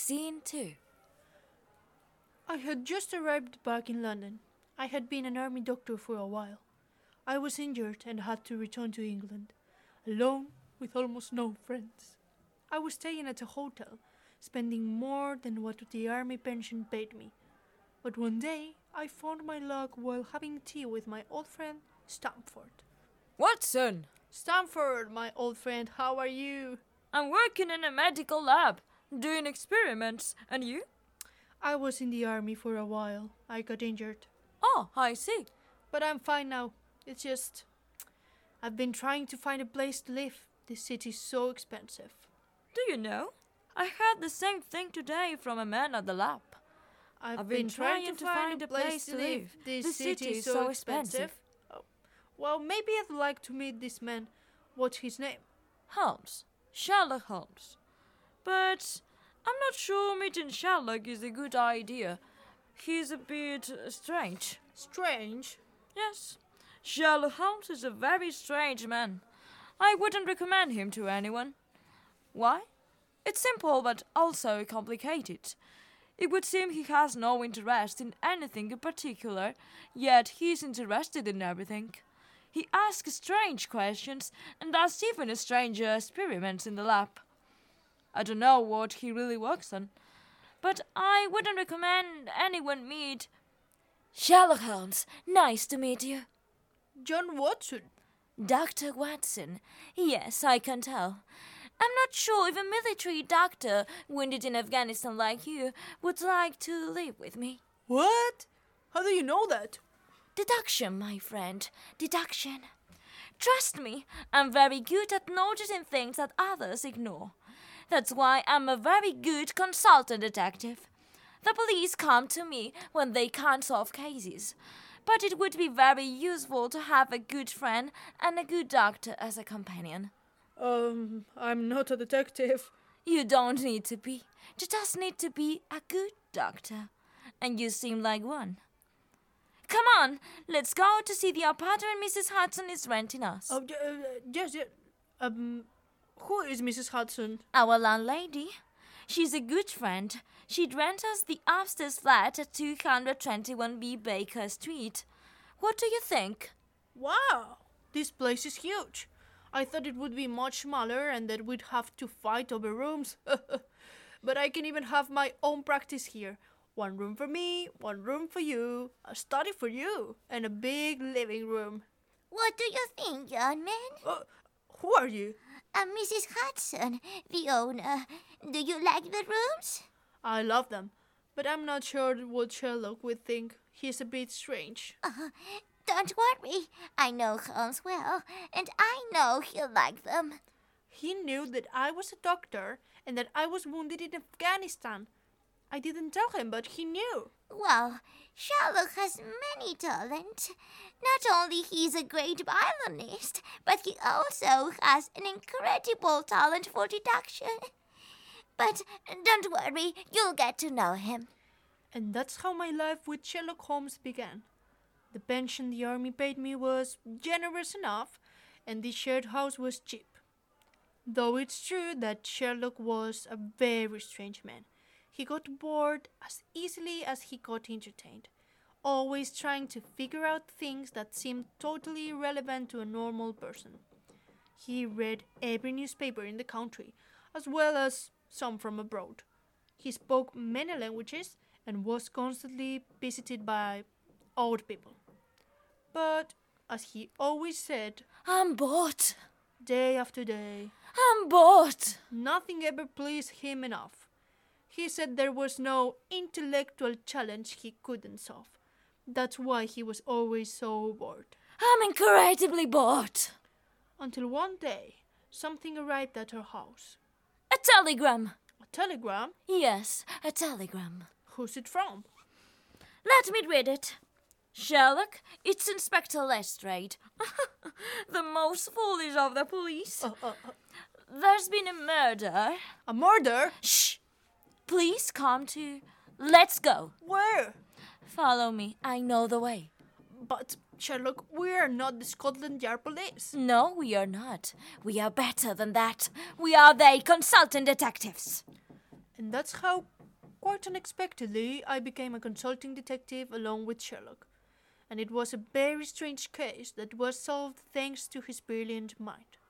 Scene 2. I had just arrived back in London. I had been an army doctor for a while. I was injured and had to return to England, alone with almost no friends. I was staying at a hotel, spending more than what the army pension paid me. But one day, I found my luck while having tea with my old friend, Stamford. Watson, Stamford, my old friend, how are you? I'm working in a medical lab, doing experiments. And you? I was in the army for a while. I got injured. Oh, I see. But I'm fine now. It's just, I've been trying to find a place to live. This city's so expensive. Do you know? I heard the same thing today from a man at the lab. I've been trying to find a place to live. This city is so expensive. Oh. Well, maybe I'd like to meet this man. What's his name? Holmes. Sherlock Holmes. But I'm not sure meeting Sherlock is a good idea. He's a bit strange. Strange? Yes. Sherlock Holmes is a very strange man. I wouldn't recommend him to anyone. Why? It's simple but also complicated. It would seem he has no interest in anything in particular, yet he's interested in everything. He asks strange questions and does even stranger experiments in the lab. I don't know what he really works on, but I wouldn't recommend anyone meet Sherlock Holmes. Nice to meet you. John Watson. Dr. Watson. Yes, I can tell. I'm not sure if a military doctor wounded in Afghanistan like you would like to live with me. What? How do you know that? Deduction, my friend. Deduction. Trust me, I'm very good at noticing things that others ignore. That's why I'm a very good consultant detective. The police come to me when they can't solve cases. But it would be very useful to have a good friend and a good doctor as a companion. I'm not a detective. You don't need to be. You just need to be a good doctor. And you seem like one. Come on, let's go to see the apartment Mrs. Hudson is renting us. Oh, yes. Who is Mrs. Hudson? Our landlady. She's a good friend. She'd rent us the upstairs flat at 221B Baker Street. What do you think? Wow, this place is huge. I thought it would be much smaller and that we'd have to fight over rooms. But I can even have my own practice here. One room for me, one room for you, a study for you, and a big living room. What do you think, young man? Who are you? I'm Mrs. Hudson, the owner. Do you like the rooms? I love them, but I'm not sure what Sherlock would think. He's a bit strange. Don't worry. I know Holmes well, and I know he'll like them. He knew that I was a doctor and that I was wounded in Afghanistan. I didn't tell him, but he knew. Well, Sherlock has many talents. Not only he's a great violinist, but he also has an incredible talent for deduction. But don't worry, you'll get to know him. And that's how my life with Sherlock Holmes began. The pension the army paid me was generous enough, and the shared house was cheap. Though it's true that Sherlock was a very strange man. He got bored as easily as he got entertained, always trying to figure out things that seemed totally irrelevant to a normal person. He read every newspaper in the country, as well as some from abroad. He spoke many languages and was constantly visited by old people. But, as he always said, I'm bored. Day after day, I'm bored. Nothing ever pleased him enough. He said there was no intellectual challenge he couldn't solve. That's why he was always so bored. I'm incredibly bored. Until one day, something arrived at her house. A telegram. A telegram? Yes, a telegram. Who's it from? Let me read it. Sherlock, it's Inspector Lestrade. The most foolish of the police. There's been a murder. A murder? Shh! Please come to... Let's go. Where? Follow me. I know the way. But, Sherlock, we are not the Scotland Yard police. No, we are not. We are better than that. We are the consultant detectives. And that's how, quite unexpectedly, I became a consulting detective along with Sherlock. And it was a very strange case that was solved thanks to his brilliant mind.